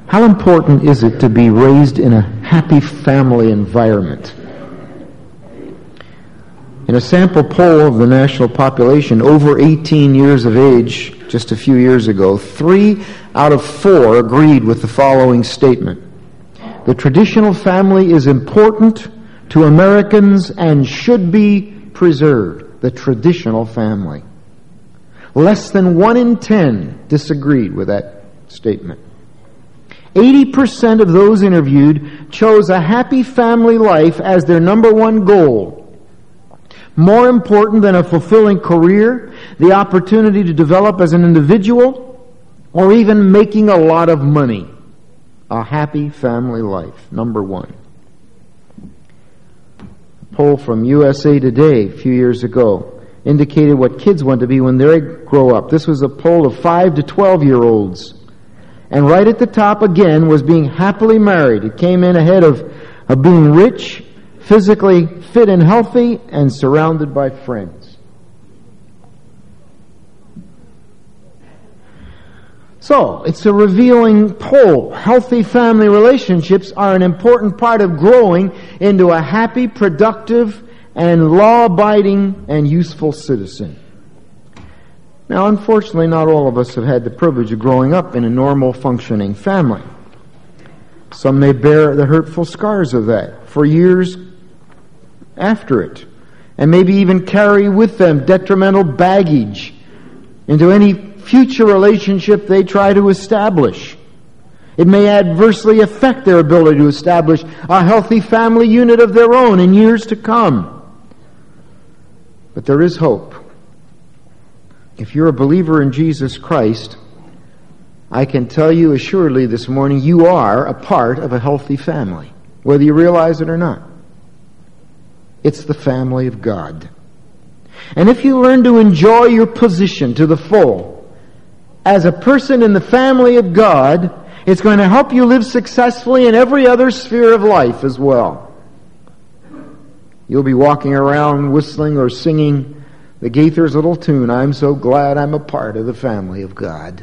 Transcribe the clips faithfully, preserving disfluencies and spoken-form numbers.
How important is it to be raised in a happy family environment? In a sample poll of the national population over eighteen years of age just a few years ago, three out of four agreed with the following statement: the traditional family is important to Americans and should be preserved. The traditional family. Less than one in ten disagreed with that statement. eighty percent of those interviewed chose a happy family life as their number one goal. More important than a fulfilling career, the opportunity to develop as an individual, or even making a lot of money. A happy family life, number one. A poll from U S A Today a few years ago indicated what kids want to be when they grow up. This was a poll of five to twelve-year-olds. And right at the top again was being happily married. It came in ahead of, of being rich, physically fit and healthy, and surrounded by friends. So, it's a revealing poll. Healthy family relationships are an important part of growing into a happy, productive, and law-abiding and useful citizen. Now, unfortunately, not all of us have had the privilege of growing up in a normal, functioning family. Some may bear the hurtful scars of that for years after it, and maybe even carry with them detrimental baggage into any future relationship they try to establish. It may adversely affect their ability to establish a healthy family unit of their own in years to come. But there is hope. If you're a believer in Jesus Christ, I can tell you assuredly this morning, you are a part of a healthy family, whether you realize it or not. It's the family of God. And if you learn to enjoy your position to the full, as a person in the family of God, it's going to help you live successfully in every other sphere of life as well. You'll be walking around whistling or singing the Gaither's little tune, "I'm so glad I'm a part of the family of God."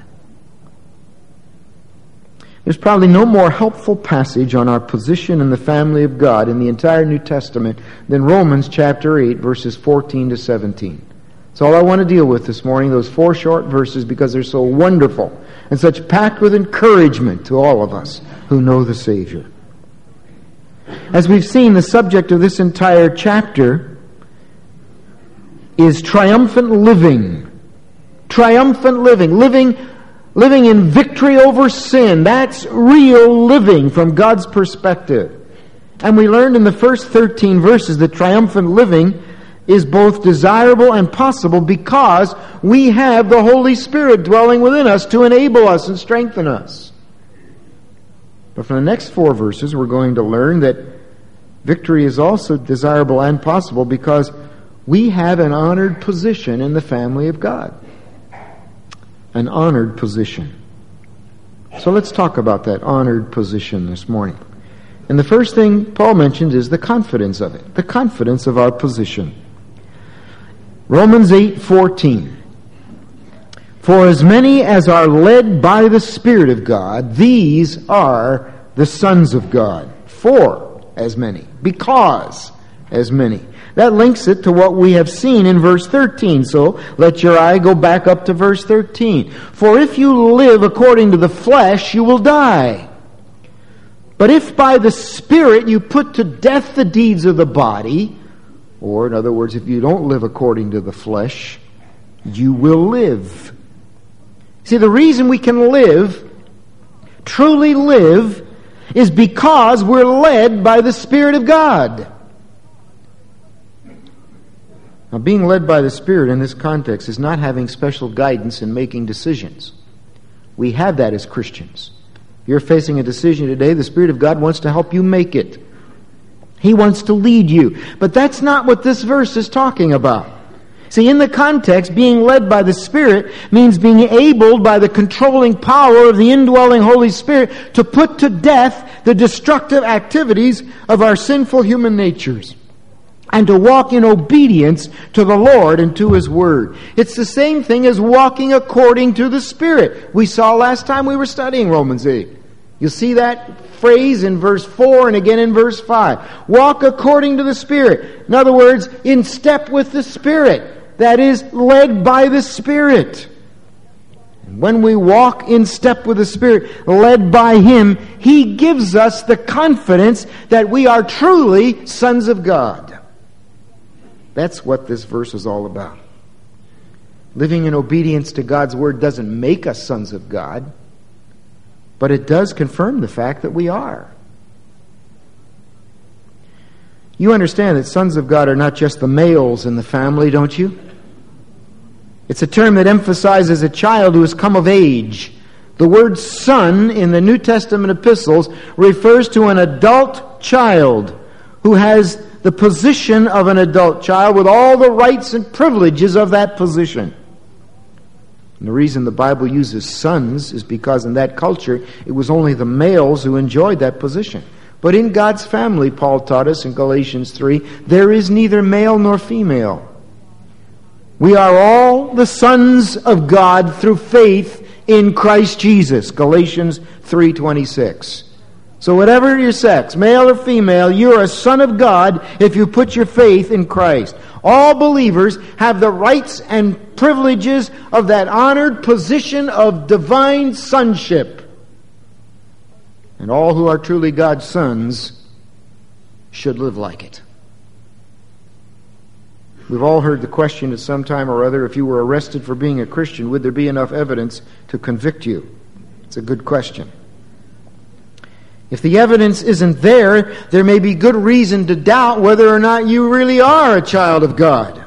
There's probably no more helpful passage on our position in the family of God in the entire New Testament than Romans chapter eight, verses fourteen to seventeen. That's all I want to deal with this morning, those four short verses, because they're so wonderful and such packed with encouragement to all of us who know the Savior. As we've seen, the subject of this entire chapter is triumphant living. Triumphant living. Living living in victory over sin. That's real living from God's perspective. And we learned in the first thirteen verses that triumphant living is both desirable and possible because we have the Holy Spirit dwelling within us to enable us and strengthen us. But from the next four verses, we're going to learn that victory is also desirable and possible because we have an honored position in the family of God. An honored position. So let's talk about that honored position this morning. And the first thing Paul mentions is the confidence of it. The confidence of our position. Romans eight fourteen. For as many as are led by the Spirit of God, these are the sons of God. For as many. Because as many. That links it to what we have seen in verse thirteen. So let your eye go back up to verse thirteen. For if you live according to the flesh, you will die. But if by the Spirit you put to death the deeds of the body, or in other words, if you don't live according to the flesh, you will live. See, the reason we can live, truly live, is because we're led by the Spirit of God. Now, being led by the Spirit in this context is not having special guidance in making decisions. We have that as Christians. If you're facing a decision today, the Spirit of God wants to help you make it. He wants to lead you. But that's not what this verse is talking about. See, in the context, being led by the Spirit means being enabled by the controlling power of the indwelling Holy Spirit to put to death the destructive activities of our sinful human natures, and to walk in obedience to the Lord and to His Word. It's the same thing as walking according to the Spirit. We saw last time we were studying Romans eight. You'll see that phrase in verse four and again in verse five. Walk according to the Spirit. In other words, in step with the Spirit. That is, led by the Spirit. And when we walk in step with the Spirit, led by Him, He gives us the confidence that we are truly sons of God. That's what this verse is all about. Living in obedience to God's Word doesn't make us sons of God, but it does confirm the fact that we are. You understand that sons of God are not just the males in the family, don't you? It's a term that emphasizes a child who has come of age. The word son in the New Testament epistles refers to an adult child who has the position of an adult child with all the rights and privileges of that position. And the reason the Bible uses sons is because in that culture it was only the males who enjoyed that position. But in God's family, Paul taught us in Galatians three, there is neither male nor female. We are all the sons of God through faith in Christ Jesus. Galatians three twenty-six. So whatever your sex, male or female, you're a son of God if you put your faith in Christ. All believers have the rights and privileges of that honored position of divine sonship. And all who are truly God's sons should live like it. We've all heard the question at some time or other, if you were arrested for being a Christian, would there be enough evidence to convict you? It's a good question. If the evidence isn't there, there may be good reason to doubt whether or not you really are a child of God.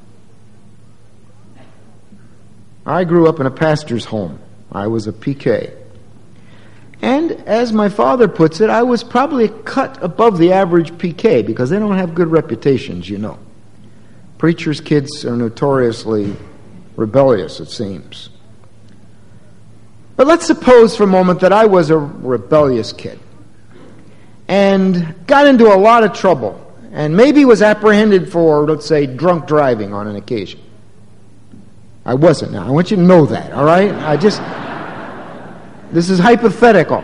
I grew up in a pastor's home. I was a P K. And as my father puts it, I was probably a cut above the average P K because they don't have good reputations, you know. Preachers' kids are notoriously rebellious, it seems. But let's suppose for a moment that I was a rebellious kid and got into a lot of trouble and maybe was apprehended for, let's say, drunk driving on an occasion. I wasn't now. I want you to know that, all right? I just... This is hypothetical.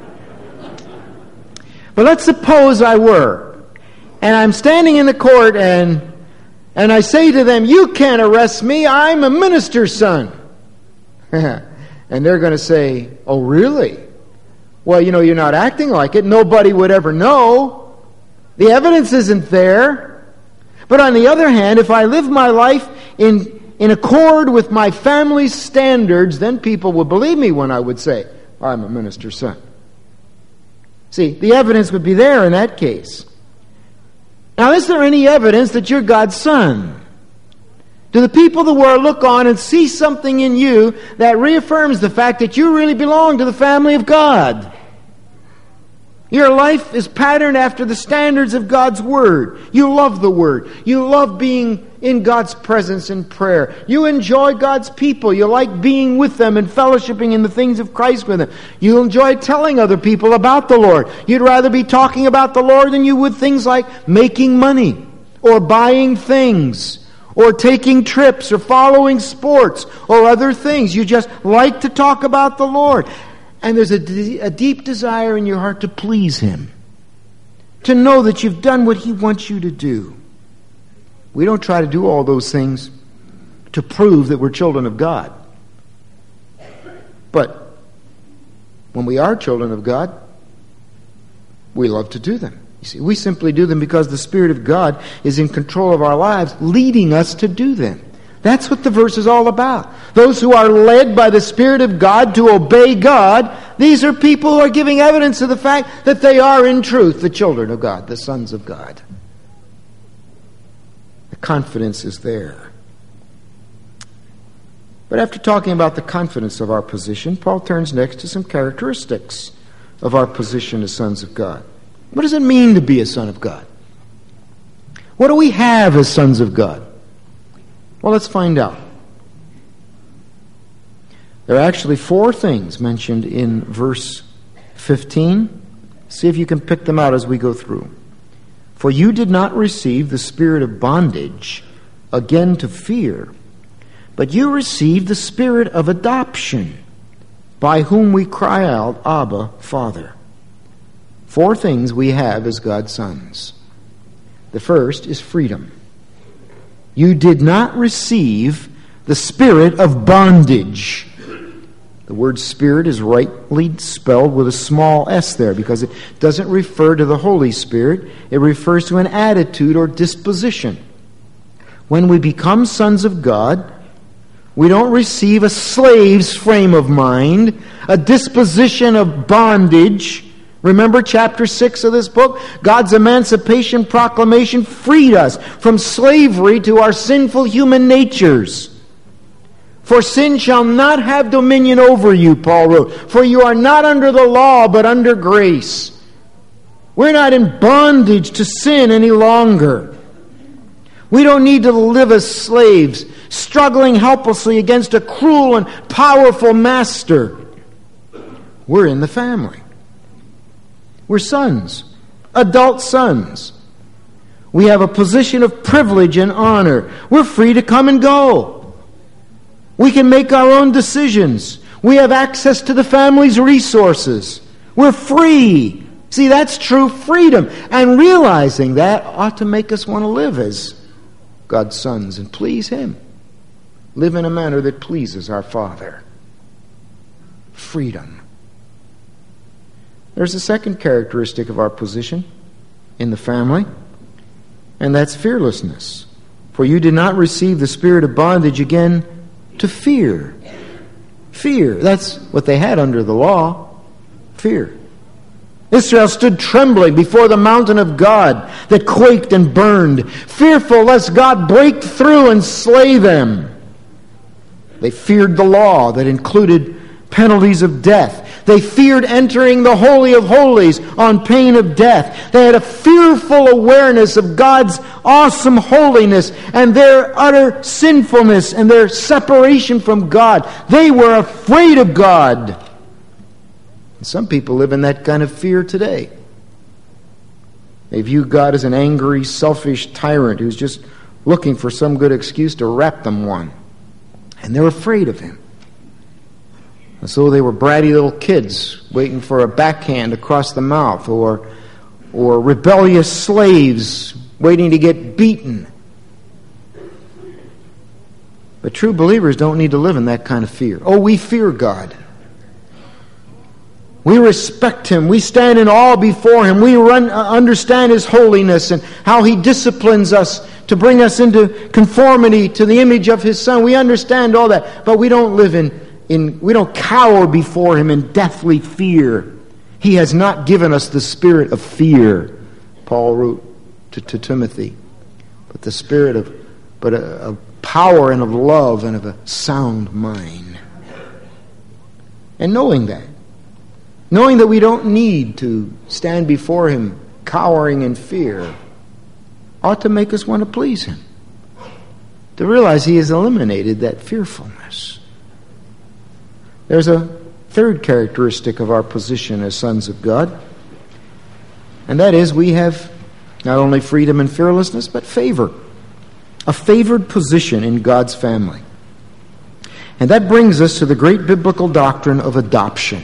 But let's suppose I were. And I'm standing in the court and and I say to them, you can't arrest me, I'm a minister's son. And they're going to say, oh really? Well, you know, you're not acting like it. Nobody would ever know. The evidence isn't there. But on the other hand, if I live my life in, in accord with my family's standards, then people would believe me when I would say, I'm a minister's son. See, the evidence would be there in that case. Now, is there any evidence that you're God's son? Do the people of the world look on and see something in you that reaffirms the fact that you really belong to the family of God? Your life is patterned after the standards of God's Word. You love the Word. You love being in God's presence in prayer. You enjoy God's people. You like being with them and fellowshipping in the things of Christ with them. You enjoy telling other people about the Lord. You'd rather be talking about the Lord than you would things like making money or buying things or taking trips or following sports or other things. You just like to talk about the Lord. And there's a, d- a deep desire in your heart to please Him, to know that you've done what He wants you to do. We don't try to do all those things to prove that we're children of God. But when we are children of God, we love to do them. You see, we simply do them because the Spirit of God is in control of our lives, leading us to do them. That's what the verse is all about. Those who are led by the Spirit of God to obey God, these are people who are giving evidence of the fact that they are in truth the children of God, the sons of God. The confidence is there. But after talking about the confidence of our position, Paul turns next to some characteristics of our position as sons of God. What does it mean to be a son of God? What do we have as sons of God? Well, let's find out. There are actually four things mentioned in verse fifteen. See if you can pick them out as we go through. For you did not receive the spirit of bondage again to fear, but you received the spirit of adoption, by whom we cry out, Abba, Father. Four things we have as God's sons. The first is freedom. You did not receive the spirit of bondage. The word spirit is rightly spelled with a small s there because it doesn't refer to the Holy Spirit. It refers to an attitude or disposition. When we become sons of God, we don't receive a slave's frame of mind, a disposition of bondage. Remember chapter six of this book? God's emancipation proclamation freed us from slavery to our sinful human natures. For sin shall not have dominion over you, Paul wrote. For you are not under the law, but under grace. We're not in bondage to sin any longer. We don't need to live as slaves, struggling helplessly against a cruel and powerful master. We're in the family. We're sons, adult sons. We have a position of privilege and honor. We're free to come and go. We can make our own decisions. We have access to the family's resources. We're free. See, that's true freedom. And realizing that ought to make us want to live as God's sons and please Him. Live in a manner that pleases our Father. Freedom. There's a second characteristic of our position in the family, and that's fearlessness. For you did not receive the spirit of bondage again to fear. Fear. That's what they had under the law. Fear. Israel stood trembling before the mountain of God that quaked and burned, fearful lest God break through and slay them. They feared the law that included penalties of death. They feared entering the Holy of Holies on pain of death. They had a fearful awareness of God's awesome holiness and their utter sinfulness and their separation from God. They were afraid of God. And some people live in that kind of fear today. They view God as an angry, selfish tyrant who's just looking for some good excuse to rap them one. And they're afraid of Him. As though they were bratty little kids waiting for a backhand across the mouth, or, or rebellious slaves waiting to get beaten. But true believers don't need to live in that kind of fear. Oh, we fear God. We respect Him. We stand in awe before Him. We run, uh, understand His holiness and how He disciplines us to bring us into conformity to the image of His Son. We understand all that, but we don't live in In, we don't cower before Him in deathly fear. He has not given us the spirit of fear, Paul wrote to, to Timothy, but the spirit of, but a, of power and of love and of a sound mind. And knowing that, knowing that we don't need to stand before Him cowering in fear, ought to make us want to please Him. To realize He has eliminated that fearfulness. There's a third characteristic of our position as sons of God, and that is we have not only freedom and fearlessness, but favor. A favored position in God's family. And that brings us to the great biblical doctrine of adoption.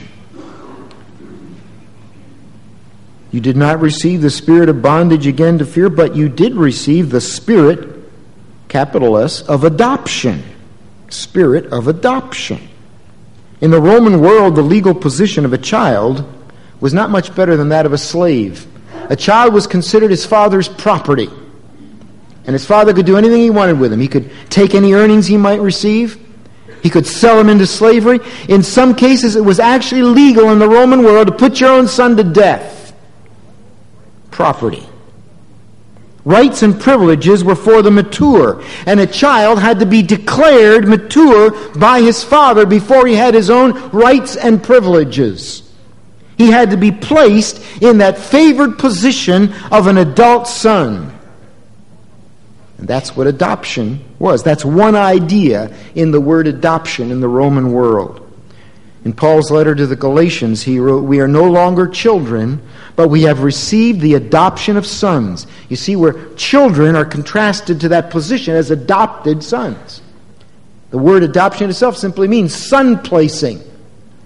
You did not receive the spirit of bondage again to fear, but you did receive the spirit, capital S, of adoption. Spirit of adoption. In the Roman world, the legal position of a child was not much better than that of a slave. A child was considered his father's property. And his father could do anything he wanted with him. He could take any earnings he might receive. He could sell him into slavery. In some cases, it was actually legal in the Roman world to put your own son to death. Property. Rights and privileges were for the mature, and a child had to be declared mature by his father before he had his own rights and privileges. He had to be placed in that favored position of an adult son. And that's what adoption was. That's one idea in the word adoption in the Roman world. In Paul's letter to the Galatians, he wrote, "We are no longer children, but we have received the adoption of sons." You see, where children are contrasted to that position as adopted sons. The word adoption itself simply means son placing.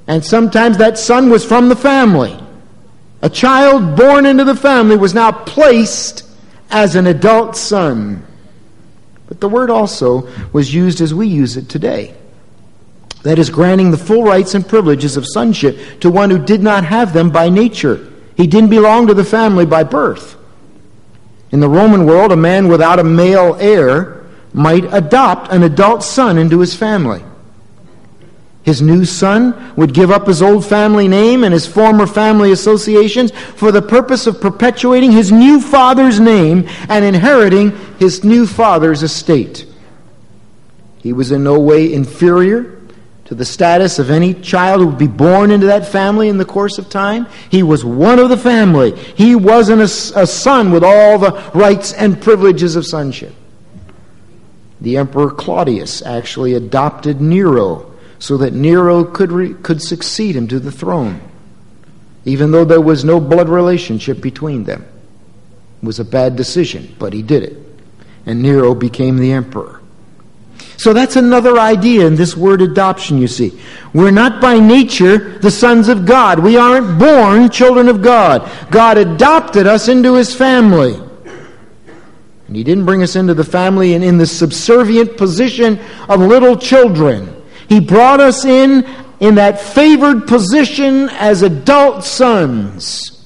And sometimes that son was from the family. A child born into the family was now placed as an adult son. But the word also was used as we use it today. That is, granting the full rights and privileges of sonship to one who did not have them by nature. He didn't belong to the family by birth. In the Roman world, a man without a male heir might adopt an adult son into his family. His new son would give up his old family name and his former family associations for the purpose of perpetuating his new father's name and inheriting his new father's estate. He was in no way inferior to the status of any child who would be born into that family in the course of time. He was one of the family. He wasn't a, a son with all the rights and privileges of sonship. The Emperor Claudius actually adopted Nero so that Nero could re, could succeed him to the throne, even though there was no blood relationship between them. It was a bad decision, but he did it. And Nero became the emperor. So that's another idea in this word adoption, you see. We're not by nature the sons of God. We aren't born children of God. God adopted us into His family. And He didn't bring us into the family in, in the subservient position of little children. He brought us in in that favored position as adult sons.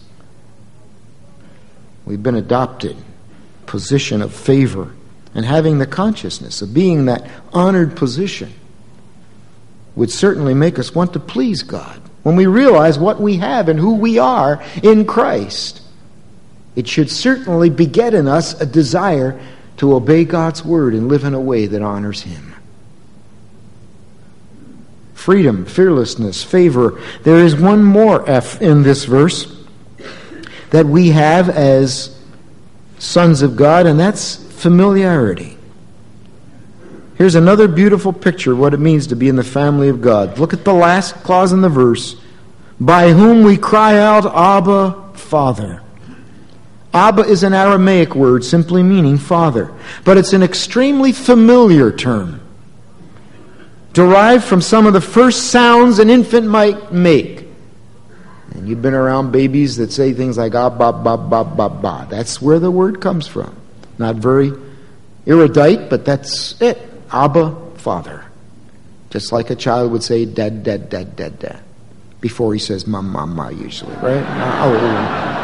We've been adopted, position of favor, and having the consciousness of being that honored position would certainly make us want to please God. When we realize what we have and who we are in Christ, it should certainly beget in us a desire to obey God's word and live in a way that honors Him. Freedom, fearlessness, favor. There is one more F in this verse that we have as sons of God, and that's familiarity. Here's another beautiful picture of what it means to be in the family of God. Look at the last clause in the verse. By whom we cry out, Abba, Father. Abba is an Aramaic word simply meaning father, but it's an extremely familiar term, derived from some of the first sounds an infant might make. And you've been around babies that say things like, ah, ba, ba, ba, ba, ba. That's where the word comes from. Not very erudite, but that's it. Abba, Father. Just like a child would say, dad, dad, dad, dad, dad. Before he says, ma, ma, ma, usually, right? Oh.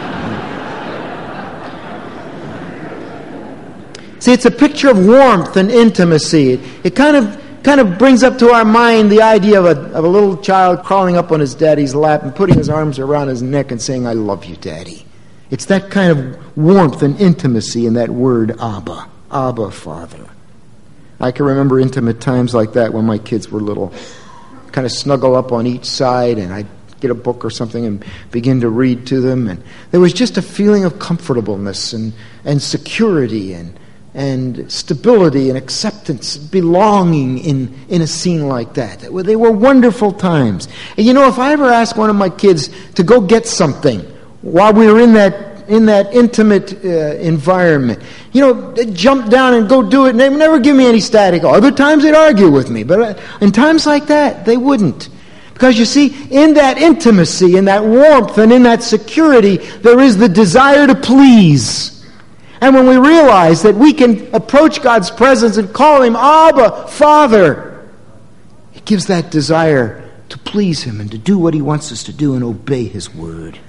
See, it's a picture of warmth and intimacy. It, it kind of kind of brings up to our mind the idea of a, of a little child crawling up on his daddy's lap and putting his arms around his neck and saying, I love you, Daddy. It's that kind of warmth and intimacy in that word, Abba. Abba, Father. I can remember intimate times like that when my kids were little. Kind of snuggle up on each side, and I'd get a book or something and begin to read to them. And there was just a feeling of comfortableness and, and security and and stability and acceptance, belonging in, in a scene like that. They were wonderful times. And you know, if I ever asked one of my kids to go get something while we were in that in that intimate uh, environment, you know, they'd jump down and go do it, and they'd never give me any static. Other times they'd argue with me, but in times like that, they wouldn't. Because you see, in that intimacy, in that warmth, and in that security, there is the desire to please. And when we realize that we can approach God's presence and call Him Abba, Father, it gives that desire to please Him and to do what He wants us to do and obey His word.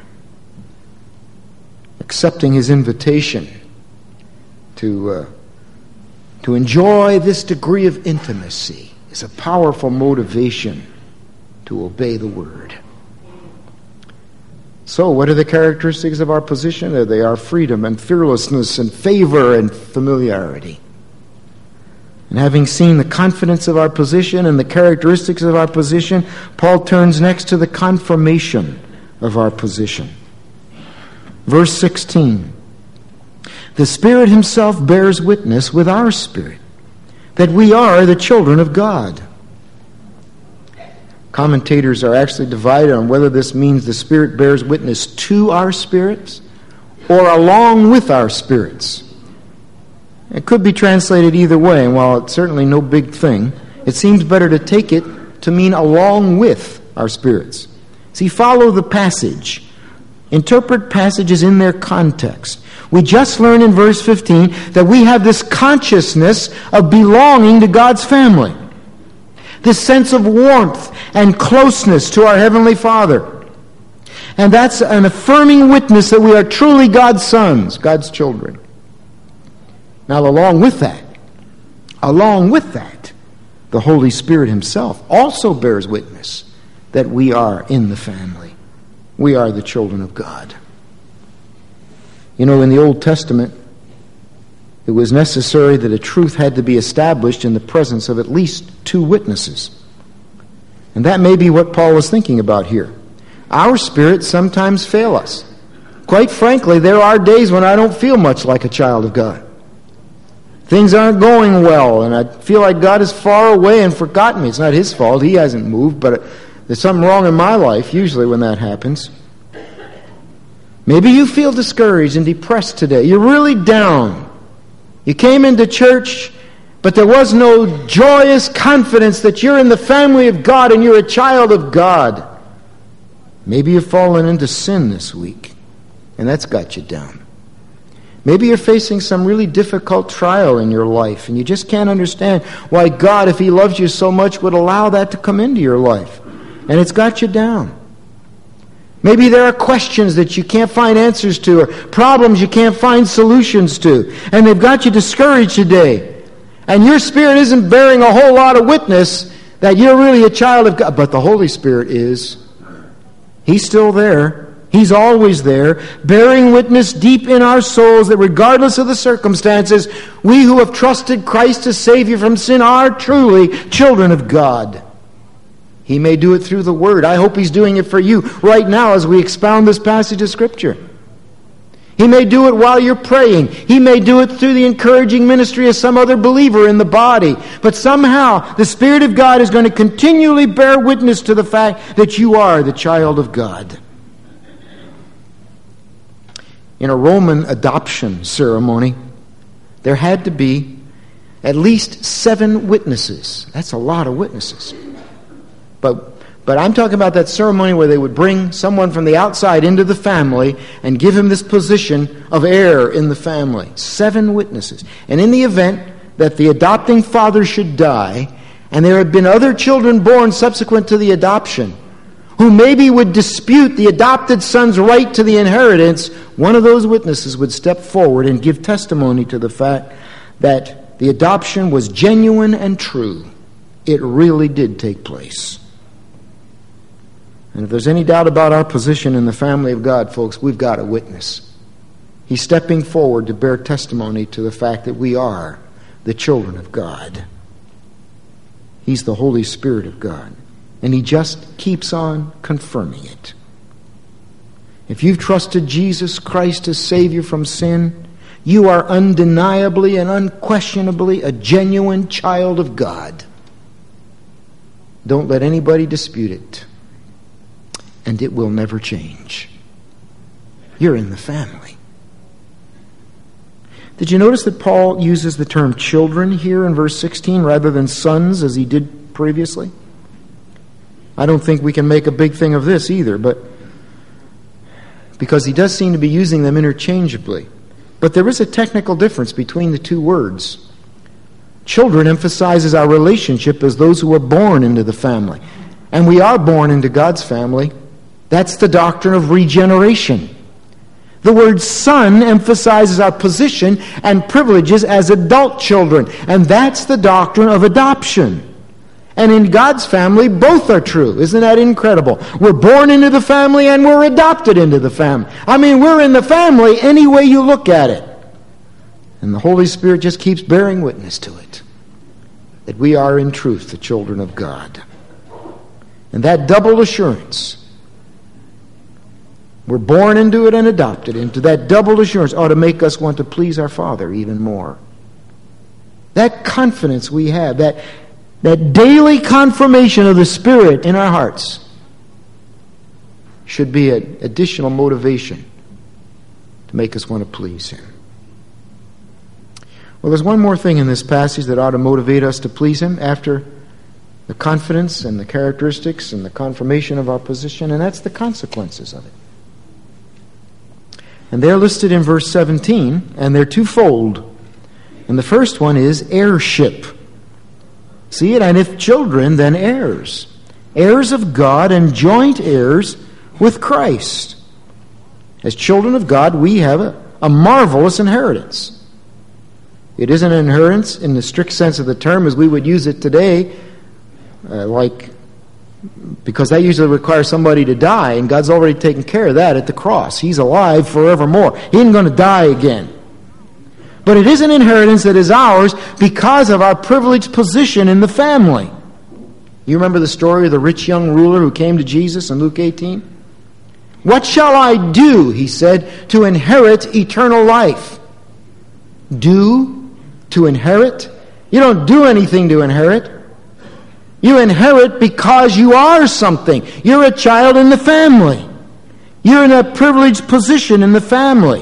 Accepting His invitation to, uh, to enjoy this degree of intimacy is a powerful motivation to obey the word. So, what are the characteristics of our position? They are freedom and fearlessness and favor and familiarity. And having seen the confidence of our position and the characteristics of our position, Paul turns next to the confirmation of our position. Verse sixteen. The Spirit Himself bears witness with our spirit that we are the children of God. Commentators are actually divided on whether this means the Spirit bears witness to our spirits or along with our spirits. It could be translated either way, and while it's certainly no big thing, it seems better to take it to mean along with our spirits. See, follow the passage. Interpret passages in their context. We just learned in verse fifteen that we have this consciousness of belonging to God's family. This sense of warmth and closeness to our Heavenly Father. And that's an affirming witness that we are truly God's sons, God's children. Now, along with that, along with that, the Holy Spirit Himself also bears witness that we are in the family. We are the children of God. You know, in the Old Testament, it was necessary that a truth had to be established in the presence of at least two witnesses. And that may be what Paul is thinking about here. Our spirits sometimes fail us. Quite frankly, there are days when I don't feel much like a child of God. Things aren't going well, and I feel like God is far away and forgotten me. It's not His fault. He hasn't moved, but there's something wrong in my life, usually when that happens. Maybe you feel discouraged and depressed today. You're really down. You came into church, but there was no joyous confidence that you're in the family of God and you're a child of God. Maybe you've fallen into sin this week, and that's got you down. Maybe you're facing some really difficult trial in your life, and you just can't understand why God, if He loves you so much, would allow that to come into your life. And it's got you down. Maybe there are questions that you can't find answers to, or problems you can't find solutions to, and they've got you discouraged today. And your spirit isn't bearing a whole lot of witness that you're really a child of God, but the Holy Spirit is. He's still there. He's always there, bearing witness deep in our souls that regardless of the circumstances, we who have trusted Christ as Savior from sin are truly children of God. He may do it through the Word. I hope He's doing it for you right now as we expound this passage of Scripture. He may do it while you're praying. He may do it through the encouraging ministry of some other believer in the body. But somehow, the Spirit of God is going to continually bear witness to the fact that you are the child of God. In a Roman adoption ceremony, there had to be at least seven witnesses. That's a lot of witnesses. But but I'm talking about that ceremony where they would bring someone from the outside into the family and give him this position of heir in the family. Seven witnesses. And in the event that the adopting father should die, and there had been other children born subsequent to the adoption, who maybe would dispute the adopted son's right to the inheritance, one of those witnesses would step forward and give testimony to the fact that the adoption was genuine and true. It really did take place. And if there's any doubt about our position in the family of God, folks, we've got a witness. He's stepping forward to bear testimony to the fact that we are the children of God. He's the Holy Spirit of God. And He just keeps on confirming it. If you've trusted Jesus Christ as Savior from sin, you are undeniably and unquestionably a genuine child of God. Don't let anybody dispute it. And it will never change. You're in the family. Did you notice that Paul uses the term children here in verse sixteen rather than sons as he did previously? I don't think we can make a big thing of this either, but because he does seem to be using them interchangeably. But there is a technical difference between the two words. Children emphasizes our relationship as those who are born into the family. And we are born into God's family. That's the doctrine of regeneration. The word son emphasizes our position and privileges as adult children. And that's the doctrine of adoption. And in God's family, both are true. Isn't that incredible? We're born into the family and we're adopted into the family. I mean, we're in the family any way you look at it. And the Holy Spirit just keeps bearing witness to it. That we are in truth the children of God. And that double assurance, we're born into it and adopted into, that double assurance ought to make us want to please our Father even more. That confidence we have, that That daily confirmation of the Spirit in our hearts should be an additional motivation to make us want to please Him. Well, there's one more thing in this passage that ought to motivate us to please Him after the confidence and the characteristics and the confirmation of our position, and that's the consequences of it. And they're listed in verse seventeen, and they're twofold. And the first one is heirship. See it? And if children, then heirs. Heirs of God and joint heirs with Christ. As children of God, we have a, a marvelous inheritance. It isn't an inheritance in the strict sense of the term as we would use it today, uh, like, because that usually requires somebody to die, and God's already taken care of that at the cross. He's alive forevermore. He ain't going to die again. But it is an inheritance that is ours because of our privileged position in the family. You remember the story of the rich young ruler who came to Jesus in Luke eighteen? What shall I do, he said, to inherit eternal life? Do to inherit? You don't do anything to inherit. You inherit because you are something. You're a child in the family. You're in a privileged position in the family.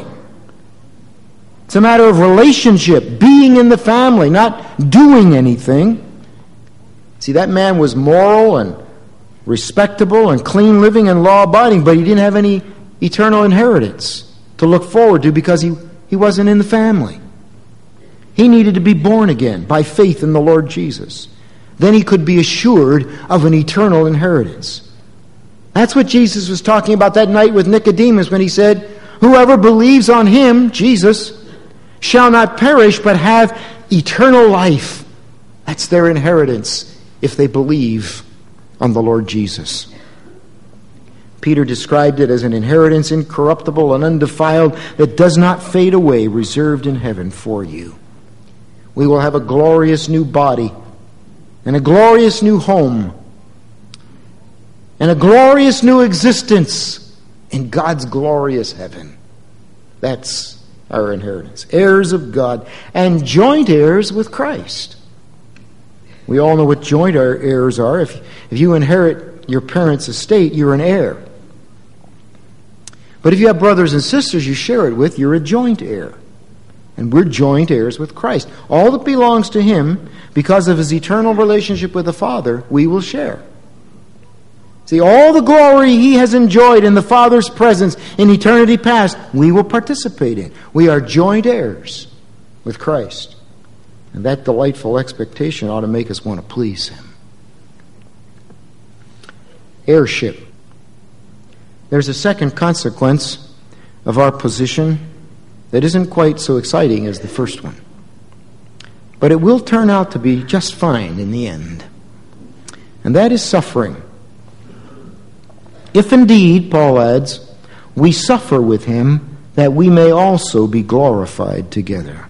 It's a matter of relationship, being in the family, not doing anything. See, that man was moral and respectable and clean living and law-abiding, but he didn't have any eternal inheritance to look forward to because he, he wasn't in the family. He needed to be born again by faith in the Lord Jesus. Then he could be assured of an eternal inheritance. That's what Jesus was talking about that night with Nicodemus when he said, whoever believes on him, Jesus, shall not perish but have eternal life. That's their inheritance if they believe on the Lord Jesus. Peter described it as an inheritance incorruptible and undefiled that does not fade away, reserved in heaven for you. We will have a glorious new body and a glorious new home and a glorious new existence in God's glorious heaven. That's our inheritance. Heirs of God and joint heirs with Christ. We all know what joint heirs are. If, if you inherit your parents' estate, you're an heir. But if you have brothers and sisters you share it with, you're a joint heir. And we're joint heirs with Christ. All that belongs to him, because of his eternal relationship with the Father, we will share. See, all the glory he has enjoyed in the Father's presence in eternity past, we will participate in. We are joint heirs with Christ. And that delightful expectation ought to make us want to please him. Heirship. There's a second consequence of our position that isn't quite so exciting as the first one. But it will turn out to be just fine in the end. And that is suffering. If indeed, Paul adds, we suffer with him, that we may also be glorified together.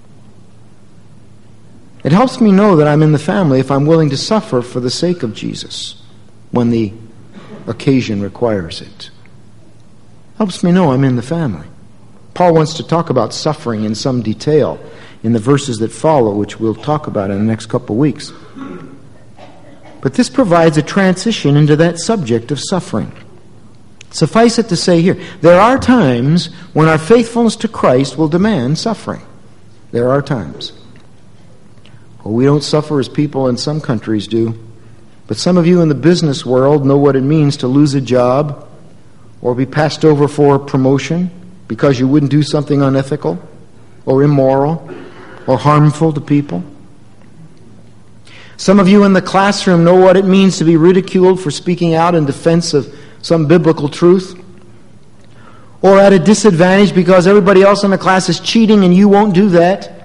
It helps me know that I'm in the family if I'm willing to suffer for the sake of Jesus when the occasion requires it. Helps me know I'm in the family. Paul wants to talk about suffering in some detail in the verses that follow, which we'll talk about in the next couple of weeks. But this provides a transition into that subject of suffering. Suffice it to say here, there are times when our faithfulness to Christ will demand suffering. There are times. Well, we don't suffer as people in some countries do, but some of you in the business world know what it means to lose a job or be passed over for a promotion because you wouldn't do something unethical or immoral or harmful to people. Some of you in the classroom know what it means to be ridiculed for speaking out in defense of some biblical truth, or at a disadvantage because everybody else in the class is cheating and you won't do that.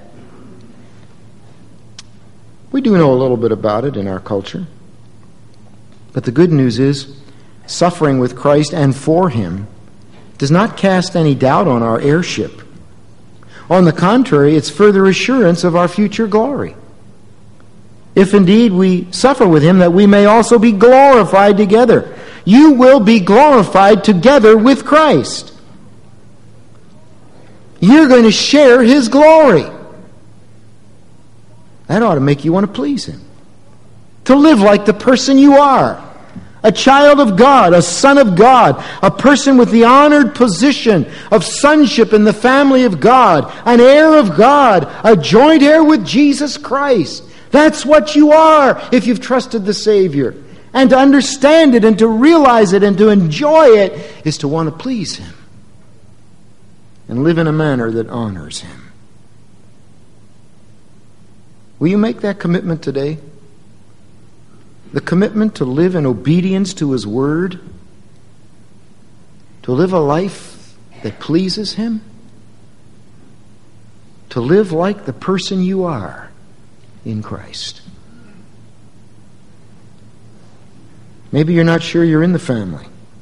We do know a little bit about it in our culture. But the good news is, suffering with Christ and for him does not cast any doubt on our heirship. On the contrary, it's further assurance of our future glory. If indeed we suffer with him, that we may also be glorified together. You will be glorified together with Christ. You're going to share his glory. That ought to make you want to please him. To live like the person you are. A child of God, a son of God, a person with the honored position of sonship in the family of God, an heir of God, a joint heir with Jesus Christ. That's what you are if you've trusted the Savior. And to understand it and to realize it and to enjoy it is to want to please Him and live in a manner that honors Him. Will you make that commitment today? The commitment to live in obedience to His Word? To live a life that pleases Him? To live like the person you are in Christ? Maybe you're not sure you're in the family.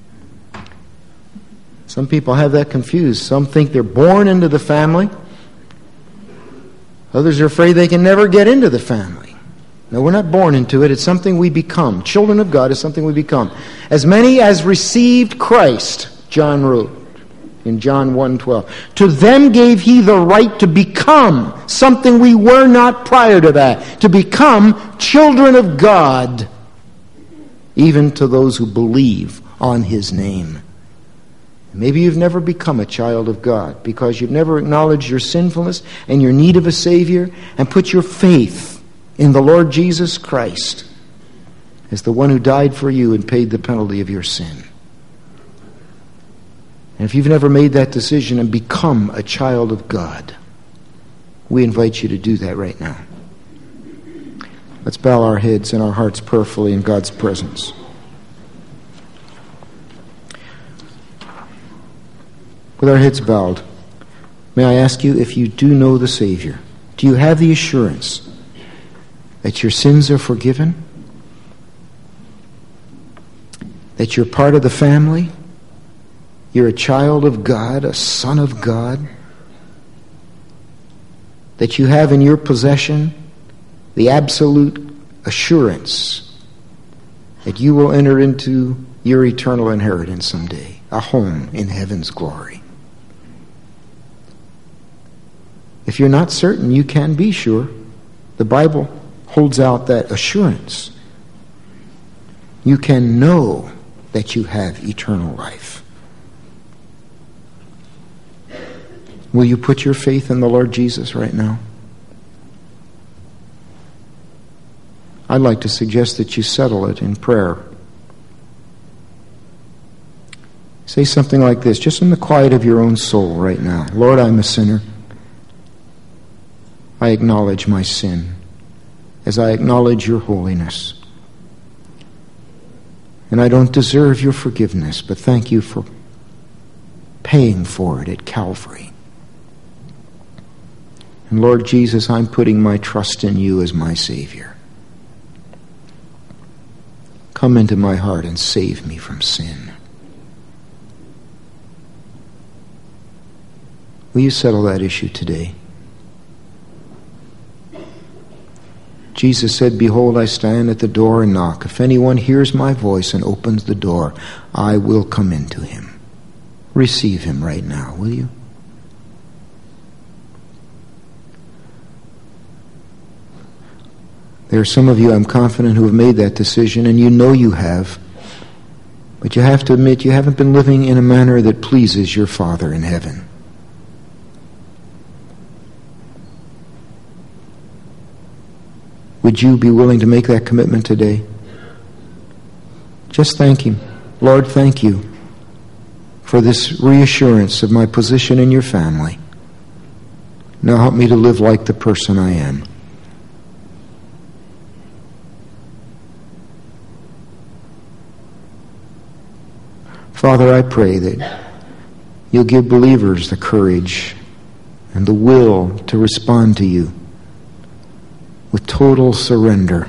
Some people have that confused. Some think they're born into the family. Others are afraid they can never get into the family. No, we're not born into it. It's something we become. Children of God is something we become. As many as received Christ, John wrote in John one twelve, to them gave He the right to become something we were not prior to that. To become children of God, even to those who believe on His name. Maybe you've never become a child of God because you've never acknowledged your sinfulness and your need of a Savior and put your faith in the Lord Jesus Christ as the one who died for you and paid the penalty of your sin. And if you've never made that decision and become a child of God, we invite you to do that right now. Let's bow our heads and our hearts prayerfully in God's presence. With our heads bowed, may I ask you if you do know the Savior, do you have the assurance that your sins are forgiven? That you're part of the family? You're a child of God, a son of God? That you have in your possession the absolute assurance that you will enter into your eternal inheritance someday, a home in heaven's glory. If you're not certain, you can be sure. The Bible holds out that assurance. You can know that you have eternal life. Will you put your faith in the Lord Jesus right now? I'd like to suggest that you settle it in prayer. Say something like this, just in the quiet of your own soul right now. Lord, I'm a sinner. I acknowledge my sin as I acknowledge your holiness. And I don't deserve your forgiveness, but thank you for paying for it at Calvary. And Lord Jesus, I'm putting my trust in you as my Savior. Come into my heart and save me from sin. Will you settle that issue today? Jesus said, behold, I stand at the door and knock. If anyone hears my voice and opens the door, I will come into him. Receive him right now, will you? There are some of you, I'm confident, who have made that decision, and you know you have. But you have to admit you haven't been living in a manner that pleases your Father in heaven. Would you be willing to make that commitment today? Just thank Him. Lord, thank you for this reassurance of my position in your family. Now help me to live like the person I am. Father, I pray that you'll give believers the courage and the will to respond to you with total surrender,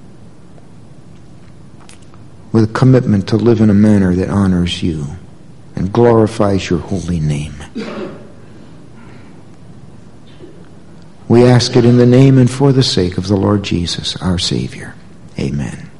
with a commitment to live in a manner that honors you and glorifies your holy name. We ask it in the name and for the sake of the Lord Jesus, our Savior. Amen.